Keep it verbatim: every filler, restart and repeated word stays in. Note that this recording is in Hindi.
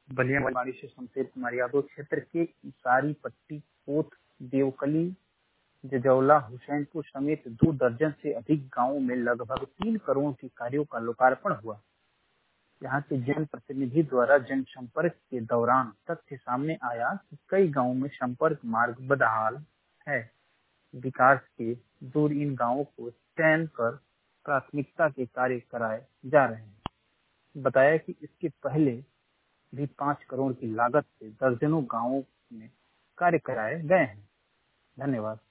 बलिया बाड़ी से शमशेर कुमार यादव। क्षेत्र के सारी पट्टी, कोत, देवकली, जजौला, हुसैनपुर समेत दो दर्जन से अधिक गांवों में लगभग तीन करोड़ के कार्यों का लोकार्पण हुआ। यहाँ के जनप्रतिनिधि द्वारा जनसंपर्क के दौरान तथ्य सामने आया कि कई गांवों में संपर्क मार्ग बदहाल है। विकास के दूर इन गांवों को चयन कर प्राथमिकता के कार्य कराए जा रहे हैं। बताया कि इसके पहले भी पाँच करोड़ की लागत से दर्जनों गांवों में कार्य कराए गए हैं। धन्यवाद।